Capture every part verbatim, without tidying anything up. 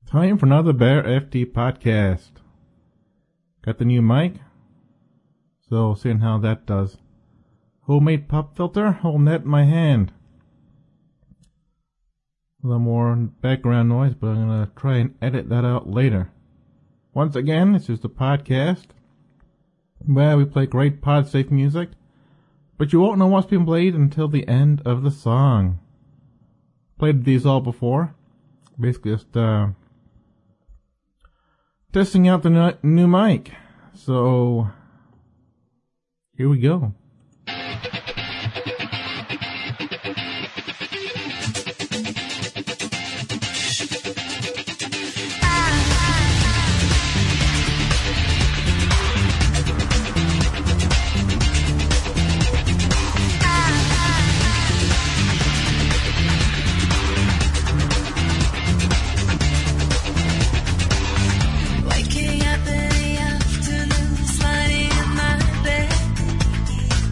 Time for another Bear F T podcast. Got the new mic, so seeing how that does. Homemade pop filter, holding that in my hand. A little more background noise, but I'm going to try and edit that out later. Once again, this is the podcast where we play great pod-safe music, but you won't know what's being played until the end of the song. Played these all before. Basically just uh, testing out the n- new mic. So, here we go. Waking up in the afternoon, sliding in my bed.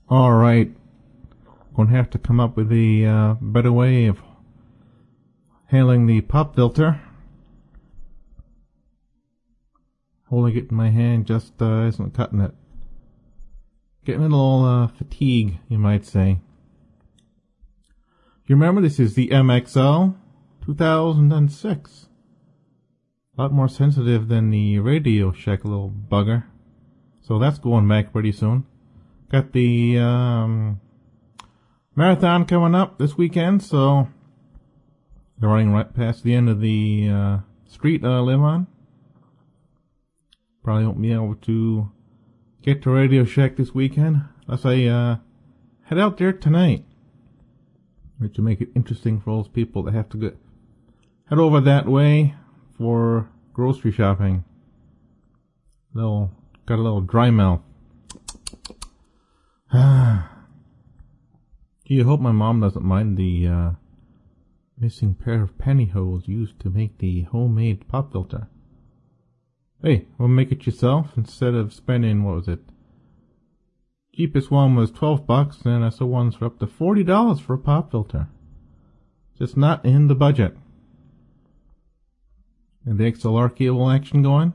Alright. Gonna have to come up with a uh, better way of handling the pop filter. Holding it in my hand just uh, isn't cutting it. Getting a little uh, fatigue, you might say. You remember this is the M X L two thousand six. A lot more sensitive than the Radio Shack little bugger. So that's going back pretty soon. Got the um, marathon coming up this weekend, so they're running right past the end of the uh, street I live on. Probably won't be able to get to Radio Shack this weekend unless I uh, head out there tonight. Which will make it interesting for those people that have to go, head over that way for grocery shopping. Little, got a little dry mouth. Gee, I hope my mom doesn't mind the uh, missing pair of pantyhose used to make the homemade pop filter. Hey, we'll make it yourself instead of spending, what was it? Cheapest one was twelve bucks, and I saw ones for up to forty dollars for a pop filter. Just not in the budget. And the X L R cable action going?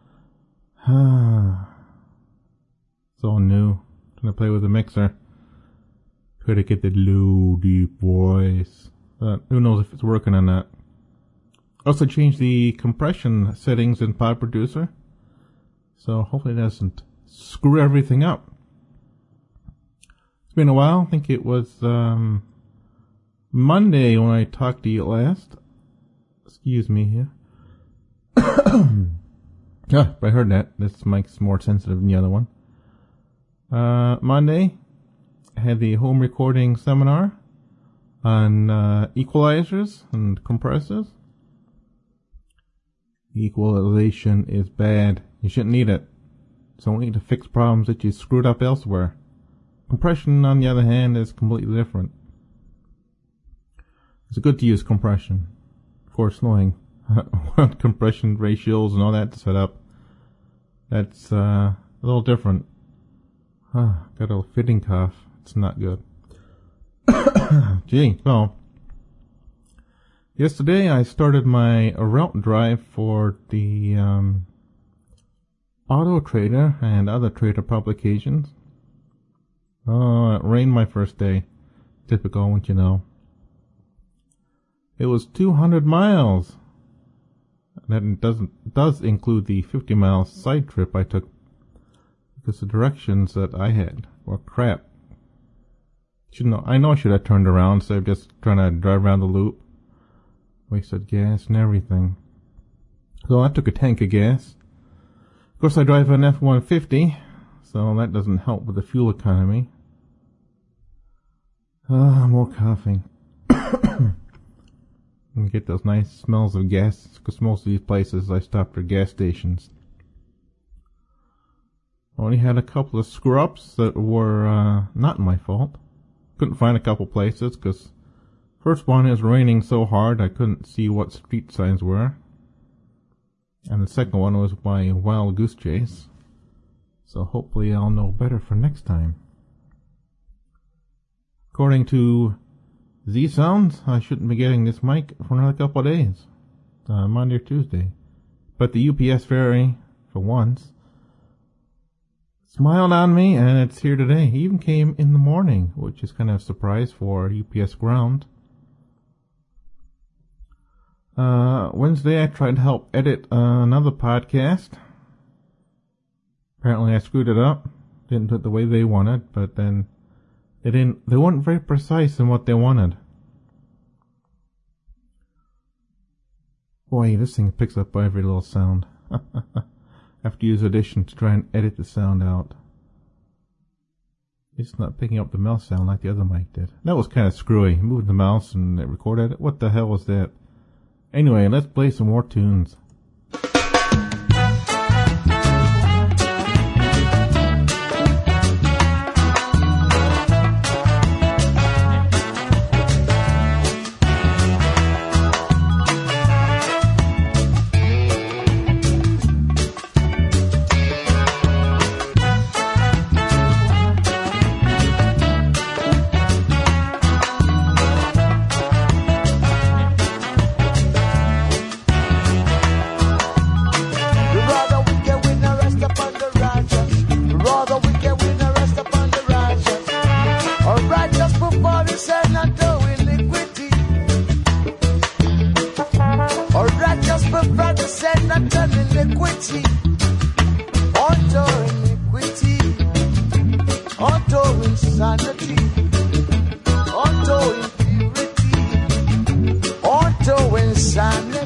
It's all new. Gonna play with the mixer. Try to get the low, deep voice. But who knows if it's working or not. Also changed the compression settings in Pod Producer. So hopefully it doesn't screw everything up. It's been a while. I think it was um, Monday when I talked to you last. Excuse me here. Yeah, I heard that. This mic's more sensitive than the other one. Uh, Monday, I had the home recording seminar on uh, equalizers and compressors. Equalization is bad. You shouldn't need it. It's only to fix problems that you screwed up elsewhere. Compression, on the other hand, is completely different. It's good to use compression. Of course, knowing compression ratios and all that to set up, that's uh, a little different. Huh, got a fitting cough. It's not good. Gee, well, yesterday I started my route drive for the um, Auto Trader and other trader publications. Oh, it rained my first day. Typical, wouldn't you know. It was two hundred miles. That doesn't does include the fifty mile side trip I took because the directions that I had were crap. Should know, I know I should have turned around instead of just trying to drive around the loop. Wasted gas and everything. So I took a tank of gas. Of course, I drive an F one fifty, so that doesn't help with the fuel economy. Ah, more coughing. And get those nice smells of gas, because most of these places I stopped are gas stations. Only had a couple of screw-ups that were uh, not my fault. Couldn't find a couple places, because first one is raining so hard I couldn't see what street signs were. And the second one was my wild goose chase. So hopefully I'll know better for next time. According to Z-Sounds, I shouldn't be getting this mic for another couple of days. Uh, Monday or Tuesday. But the U P S ferry, for once, smiled on me, and it's here today. He even came in the morning, which is kind of a surprise for U P S ground. Uh, Wednesday I tried to help edit uh, another podcast. Apparently I screwed it up. Didn't do it the way they wanted, but then they didn't, they weren't very precise in what they wanted. Boy, this thing picks up every little sound. I have to use Audition to try and edit the sound out. It's not picking up the mouse sound like the other mic did. That was kind of screwy. Moved the mouse and it recorded it. What the hell was that? Anyway, let's play some more tunes. unto insanity, unto impurity, unto insanity.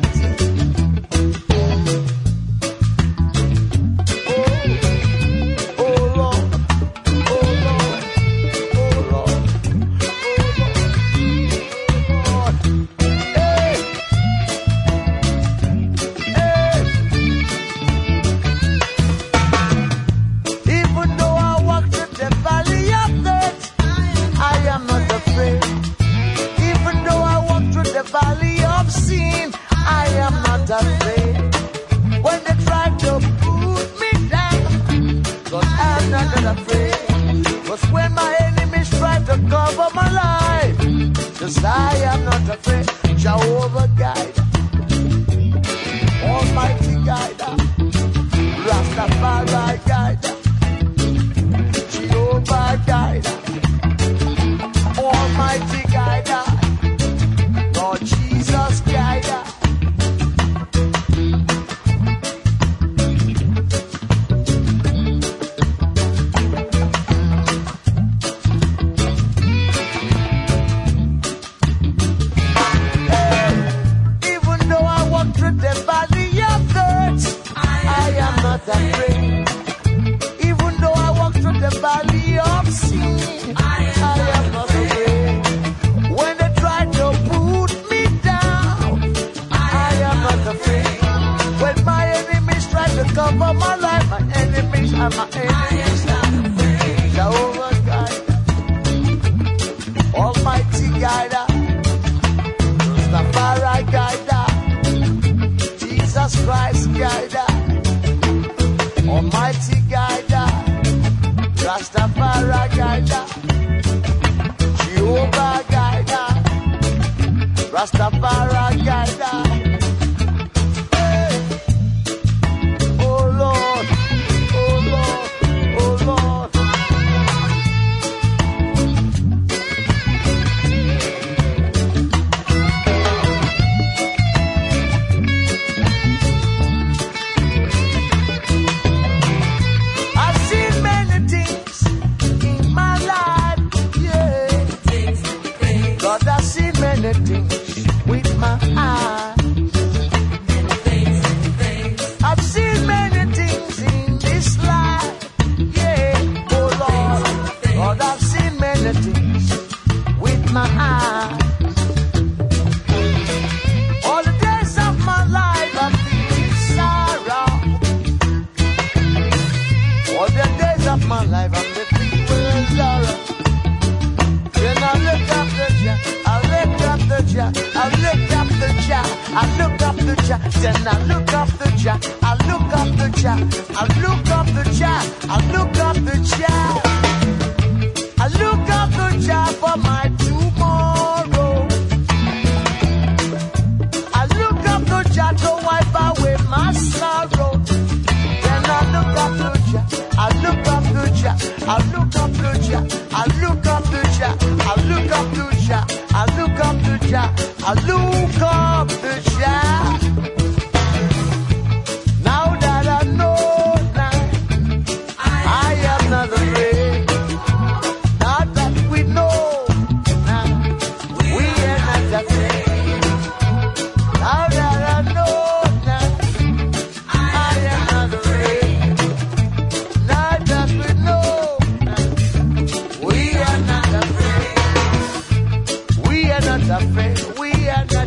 We are not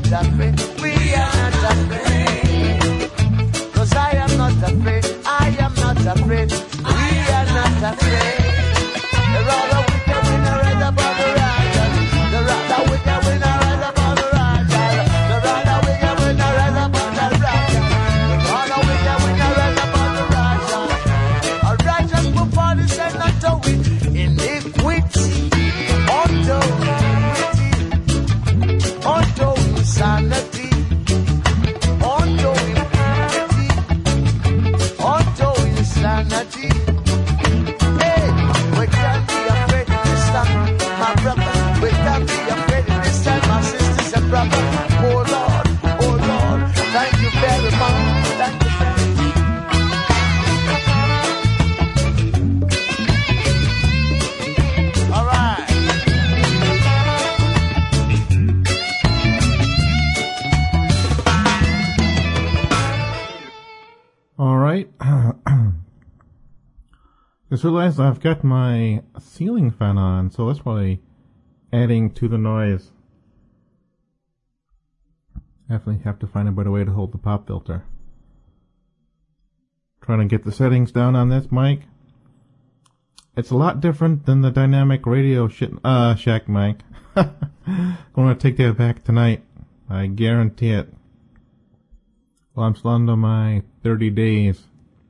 Just realized I've got my ceiling fan on, so that's probably adding to the noise. Definitely have to find a better way to hold the pop filter. Trying to get the settings down on this mic. It's a lot different than the dynamic radio shit, uh, shack mic. Gonna take that back tonight. I guarantee it. Well, I'm still under my thirty days.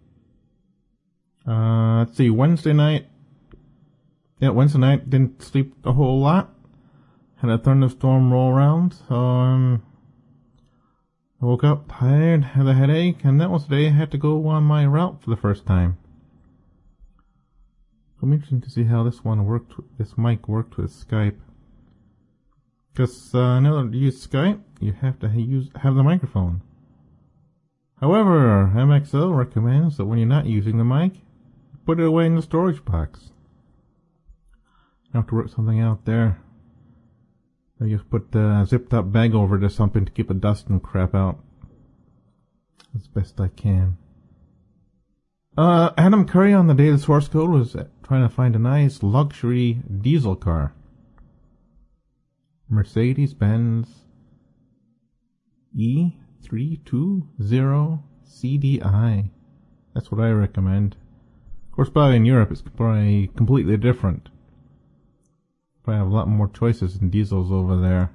Uh, let's see, Wednesday night. Yeah, Wednesday night, didn't sleep a whole lot. Had a thunderstorm roll around, so, um, I woke up tired, had a headache, and that was the day I had to go on my route for the first time. I'm interested to see how this one worked, this mic worked with Skype. Because, uh, in order to use Skype, you have to use, have the microphone. However, M X O recommends that when you're not using the mic, put it away in the storage box. I have to work something out there. I just put a zipped up bag over it or something to keep the dust and crap out. As best I can. Uh, Adam Curry on the day of the source code was trying to find a nice luxury diesel car. Mercedes-Benz E three twenty C D I. That's what I recommend. Of course, probably in Europe it's probably completely different. Probably have a lot more choices in diesels over there.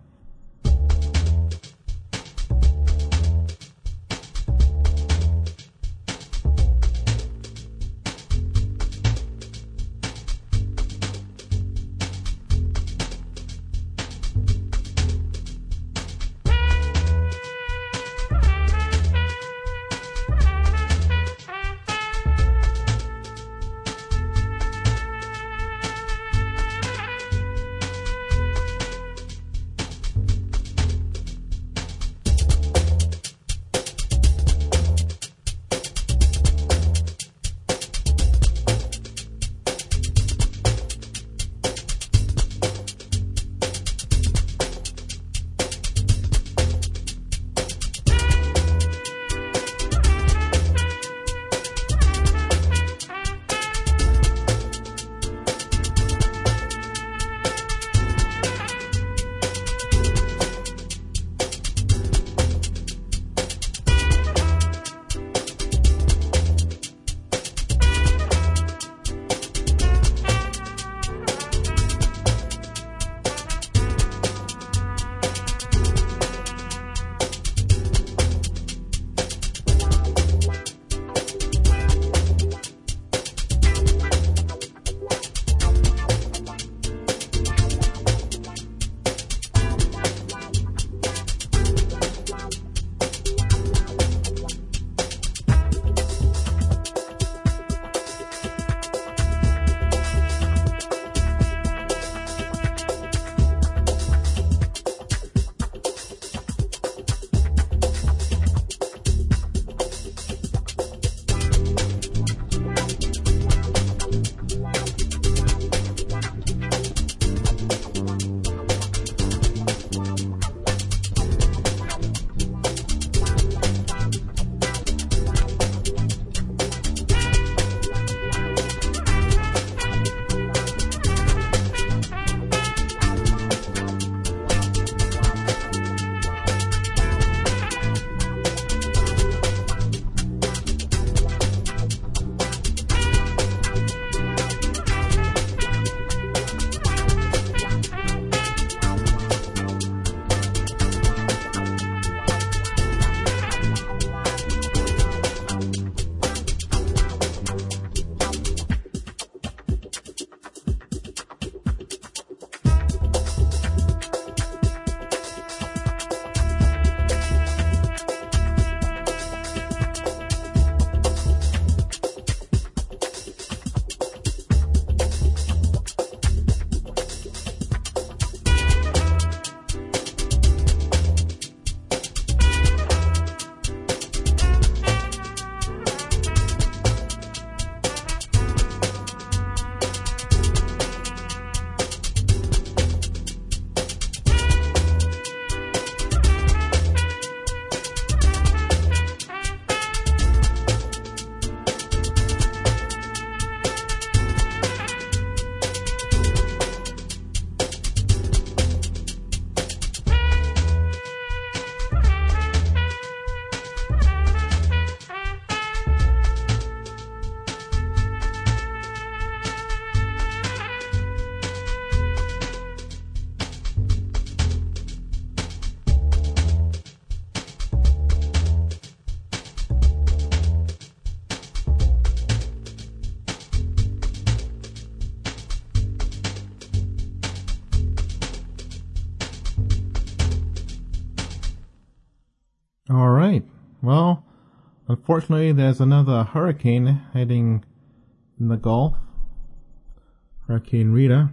All right. Well, unfortunately, there's another hurricane heading in the Gulf. Hurricane Rita.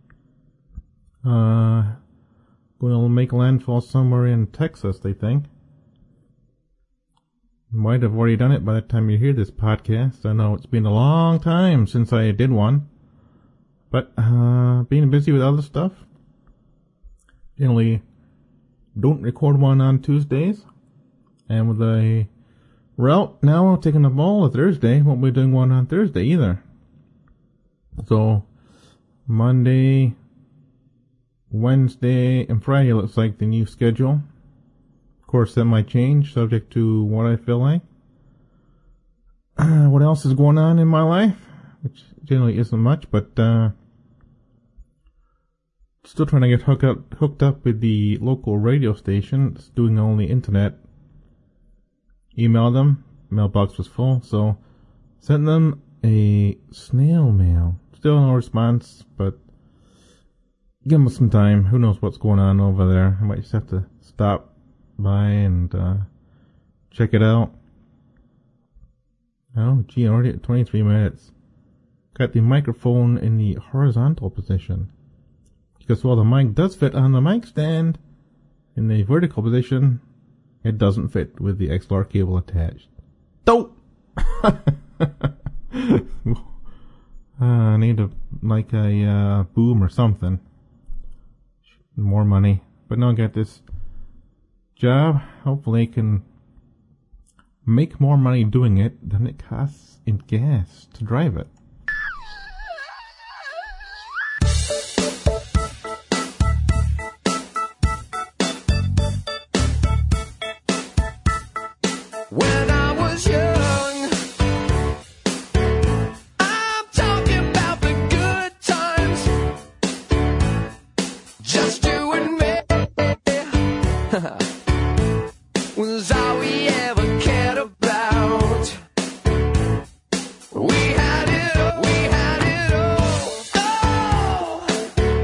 Uh, going to make landfall somewhere in Texas, they think. Might have already done it by the time you hear this podcast. I know it's been a long time since I did one. But, uh, being busy with other stuff. Generally don't record one on Tuesdays. And with a route now taking the ball on Thursday, won't be doing one on Thursday either. So, Monday, Wednesday, and Friday looks like the new schedule. Of course, that might change, subject to what I feel like. Uh, what else is going on in my life? Which generally isn't much, but, uh, still trying to get hooked up, hooked up with the local radio station. It's doing only internet. Emailed them. Mailbox was full, so sent them a snail mail. Still no response, but give them some time. Who knows what's going on over there. I might just have to stop by and uh, check it out. Oh, gee, already at twenty-three minutes. Got the microphone in the horizontal position. Because while the mic does fit on the mic stand, in the vertical position, it doesn't fit with the X L R cable attached. Dope! uh, I need a, like a, uh, boom or something. More money. But now I got this job. Hopefully I can make more money doing it than it costs in gas to drive it. When I was young, I'm talking about the good times. Just you and me was all we ever cared about. We had it all, we had it all. Oh,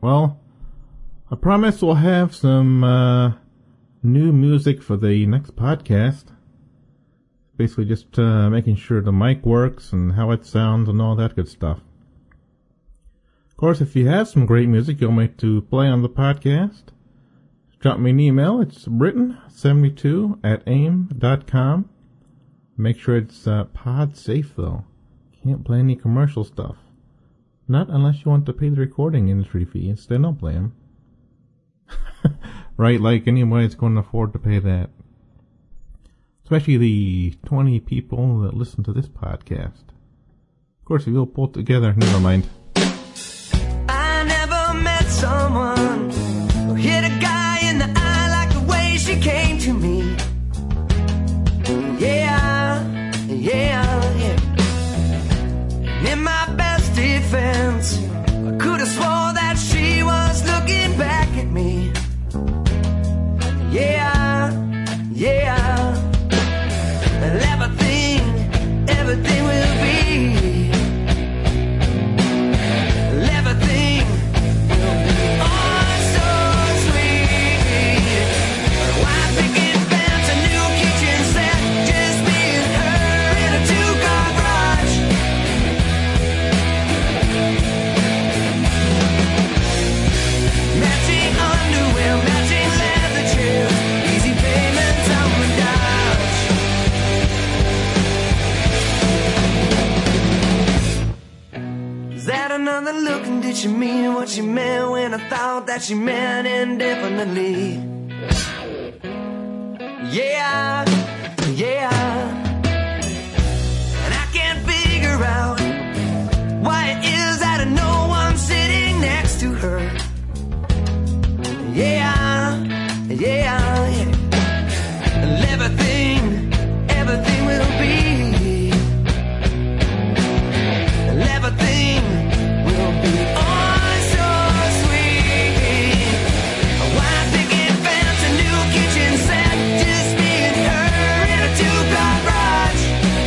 Well, I promise we'll have some uh, new music for the next podcast. Basically just uh, making sure the mic works and how it sounds and all that good stuff. Of course, if you have some great music you'll make to play on the podcast, drop me an email. It's Britton seventy-two at aim dot com. Make sure it's uh, pod safe though. Can't play any commercial stuff. Not unless you want to pay the recording industry fees. Then don't play them. Right, like anybody's going to afford to pay that. Especially the twenty people that listen to this podcast. Of course, if you'll pull it together, never mind. I never met someone who hit a guy in the eye like the way she came to me. Yeah, yeah, yeah. And in my best defense, I could have swore that she was looking back at me. Yeah, yeah. And everything, everything will be. Everything will be oh so sweet. White picket fence, a new kitchen set, just me and her in a two-car garage. Matching underwear, matching leather chairs, easy payments on the Dodge. Is that another look, and did she mean what she meant when I thought that she meant indefinitely? Yeah, yeah. And I can't figure out why it is that I know I'm sitting next to her. Yeah, yeah, yeah. And everything, everything will be. And everything will be oh so sweet. A white picket fence, a new kitchen set, just me and her in a two-car garage.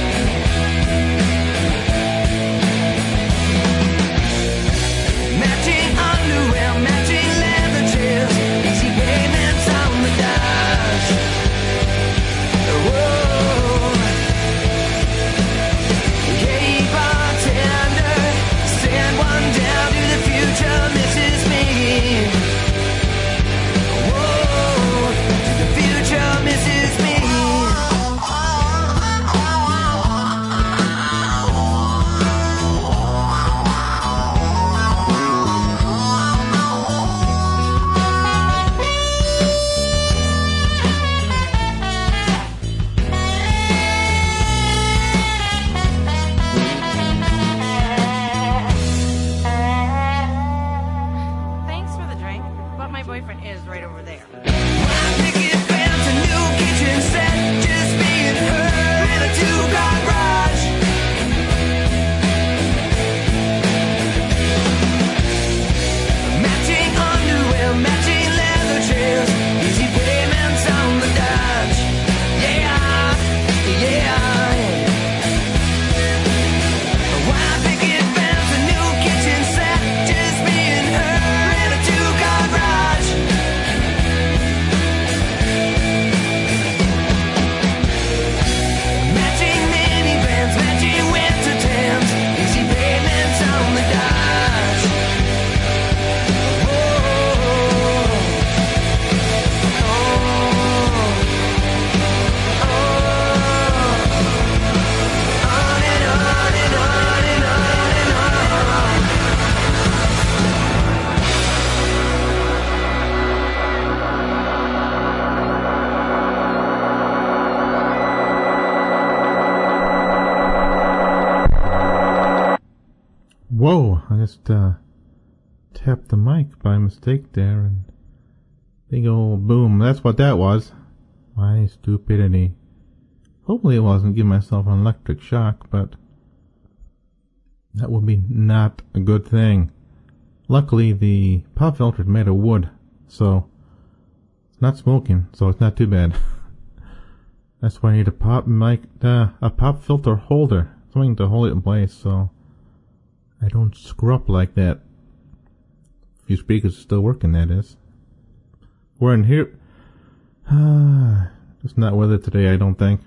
Matching underwear, matching leather chairs, easy payments on the Dodge. Whoa. Hey bartender, send one down to the future Missus Me. Whoa, to the future Missus Me. Thanks for the drink, but my boyfriend is right over there. Picket fence, a new kitchen set, just me and her in a two-car garage. Matching underwear, matching leather chairs, easy payments on the Dodge. Yeah, yeah, yeah. A white picket fence, a new kitchen set, just me and her in a two-car garage. Matching minivans, matching winter tents, easy payments on the Dodge. Whoa, oh, oh, on and on and on and on and on. Whoa, I just uh, tapped the mic by mistake there and big old boom. That's what that was. My stupidity. Hopefully it wasn't giving myself an electric shock, but that would be not a good thing. Luckily the pop filter is made of wood, so it's not smoking, so it's not too bad. That's why I need a pop mic, uh, a pop filter holder, something to hold it in place so I don't screw up like that Your speakers are still working, that is. We're in here. Uh, it's not weather today, I don't think.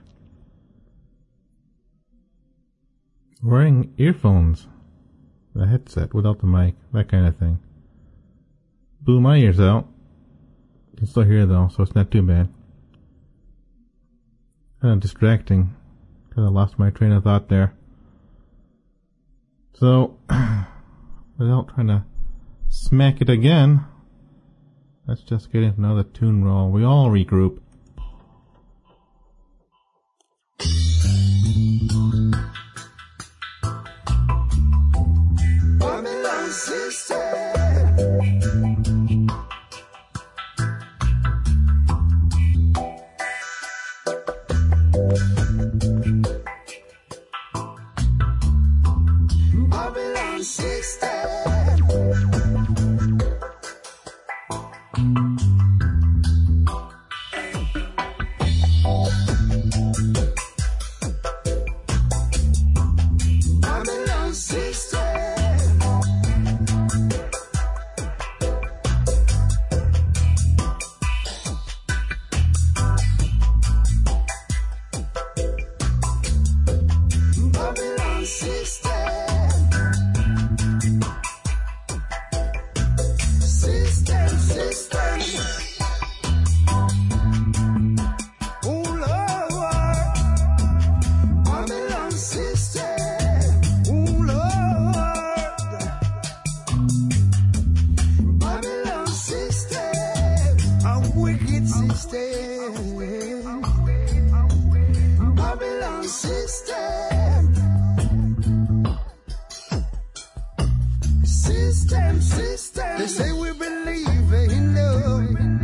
Wearing earphones. A headset without the mic. That kind of thing. Blew my ears out. Can still hear though, so it's not too bad. Kind of distracting. Kind of lost my train of thought there. So, without trying to smack it again, let's just get into another tune roll. We all regroup. Babylon system. Babylon system. Babylon system. Babylon system. System, system. Oh Lord, Babylon system. Oh Lord, Babylon system. A wicked system. Babylon system. System, system. They say we believe in love.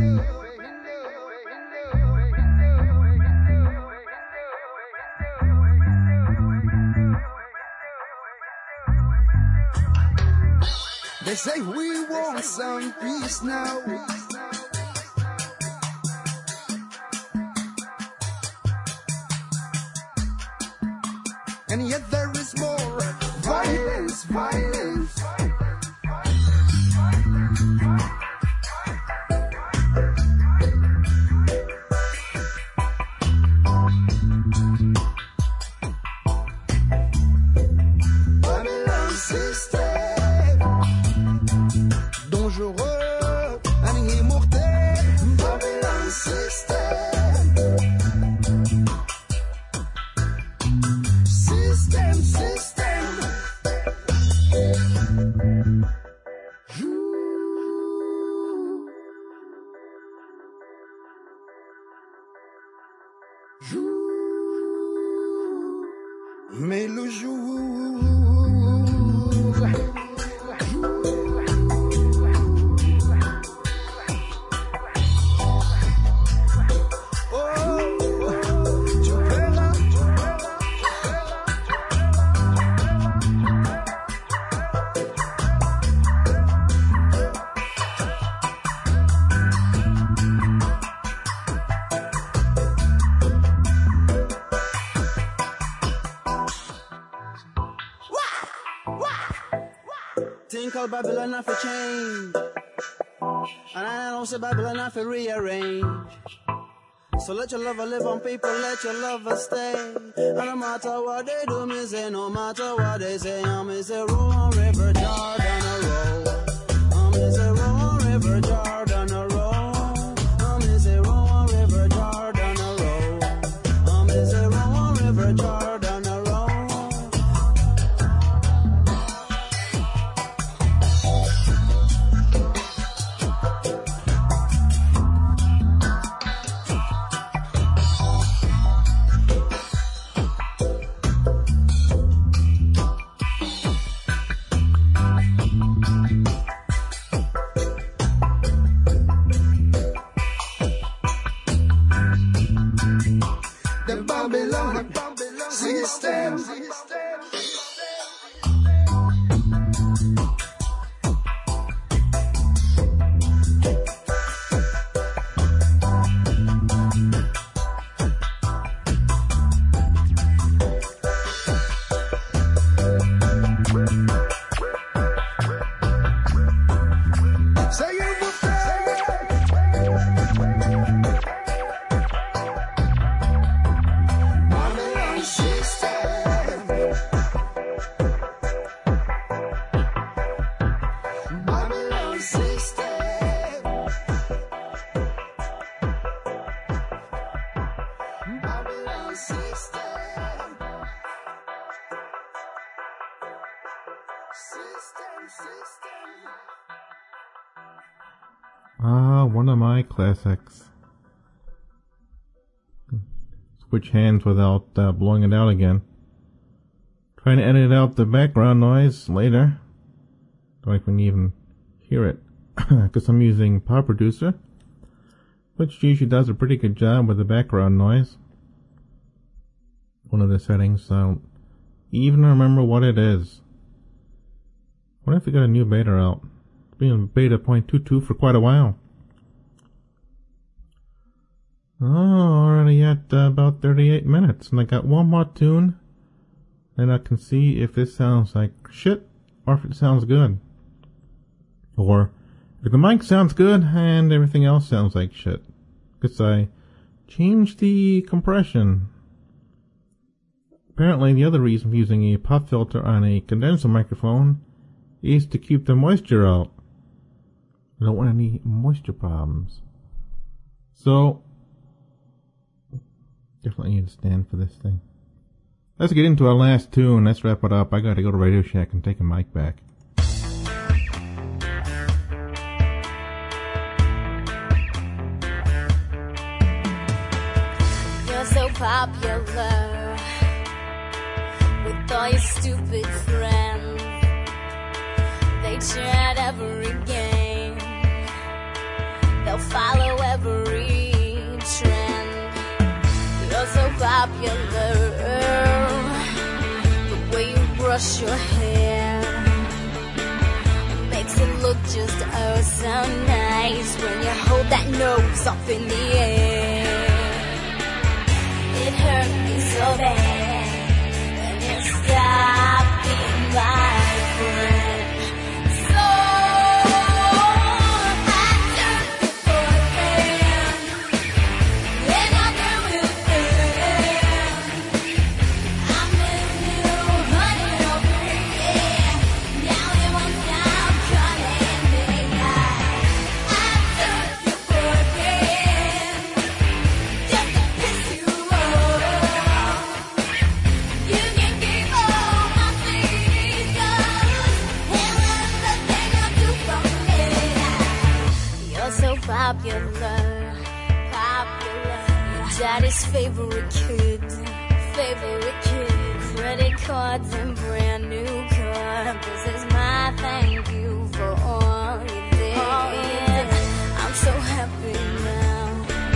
They say we want some peace now. And yet there is more violence, violence. Babylon system. Dangereux, un immortel. Babylon system. System, system. Mais le jour, oh, tu verras, Thing called Babylon have to change, and I don't say Babylon have to rearrange. So let your lover live on people, let your lover stay. And no matter what they do, me say, no matter what they say, I'm is a roll river, Jordan a roll. I'm is a roll river, Jordan a roll. I'm is a roll river, Jordan a roll. I'm is a roll river, Jordan a roll. the Babylon system. System. System, system. Ah, one of my classics. Switch hands without uh, blowing it out again. Trying to edit out the background noise later. Don't even even hear it. Because I'm using Pod Producer, which usually does a pretty good job with the background noise. One of the settings, I don't even remember what it is. I wonder if we got a new beta out. It's been in beta point two two for quite a while. Oh, already at uh, about thirty-eight minutes. And I got one more tune. And I can see if this sounds like shit or if it sounds good. Or if the mic sounds good and everything else sounds like shit. Because I changed the compression. Apparently the other reason for using a pop filter on a condenser microphone is to keep the moisture out. I don't want any moisture problems. So, definitely need to stand for this thing. Let's get into our last tune. Let's wrap it up. I gotta go to Radio Shack and take a mic back. You're so popular with all your stupid friends. They chat every game. They'll follow every trend. You're so popular. The way you brush your hair makes it look just oh so nice when you hold that nose up in the air. It hurt me so bad when you stopped being my friend. So I took you for a friend, and I knew it then. I miss you, honey, over again. Now it won't stop calling me. I took you for a friend, just to piss you off. You can keep all my feelings, 'cause it was the thing I do from me. You're so popular, popular. Your daddy's favorite kid, favorite kid. Credit cards and brand new car. This is my thank you for all you did. I'm so happy now.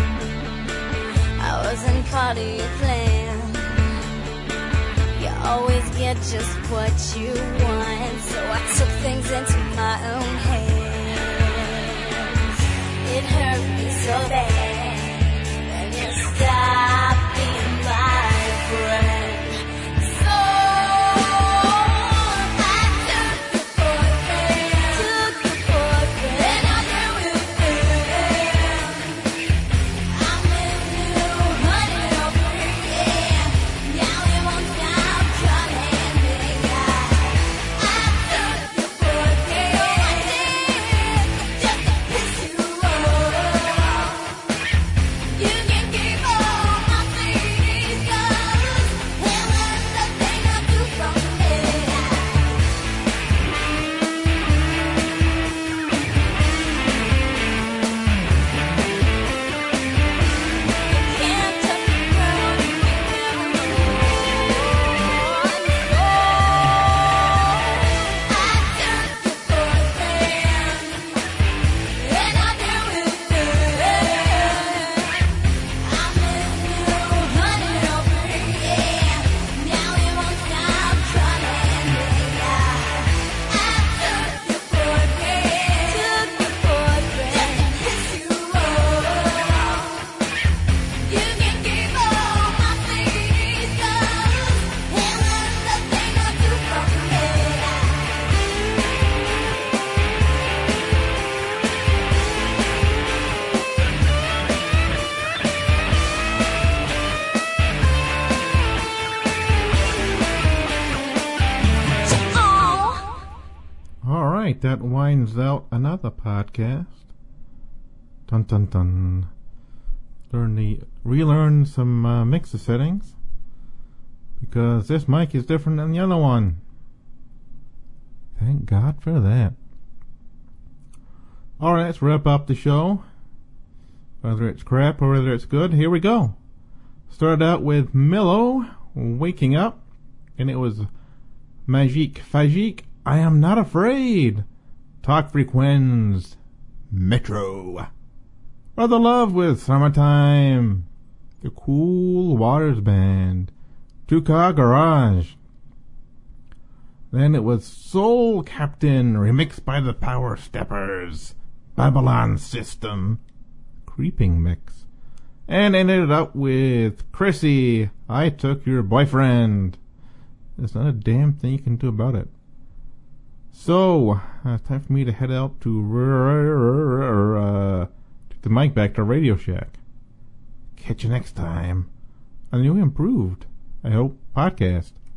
I wasn't part of your plan. You always get just what you want, so I took things into my own hands. It hurt me so bad when you stopped being my friend. So I took you for a friend, took you for a friend, and I knew it then. I miss you, honey, over again. Now it won't stop calling me. I took you for a friend, just to piss you off. You can keep all my feelings, 'cause it was the thing I do from me. Can't touch the ground, you can never run. I took you for a friend, and I knew it then. I miss you, honey, over again. Now it won't stop calling me. I took you for a friend, took you for a friend, just to piss you off. You can keep all my feelings, 'cause it was the thing I do from me. Oh. Alright, that winds out another podcast. Dun dun dun. Learn the, relearn some uh, mixer settings. because this mic is different than the other one. Thank God for that. Alright, let's wrap up the show. Whether it's crap or whether it's good, here we go. Started out with Milo, Waking Up, and it was Magique Fagique, I Am Not Afraid. Talk Frequenz, Metro. Brother Love with Summertime. The Cool Waters Band, Two Car Garage. Then it was Soul Captain, remixed by the Power Steppers, Babylon System, Creeping Mix. And ended up with Chrissy, I Took Your Boyfriend. There's not a damn thing you can do about it. So, uh, it's time for me to head out to uh, take the mic back to Radio Shack. Catch you next time on the new improved, I hope, podcast.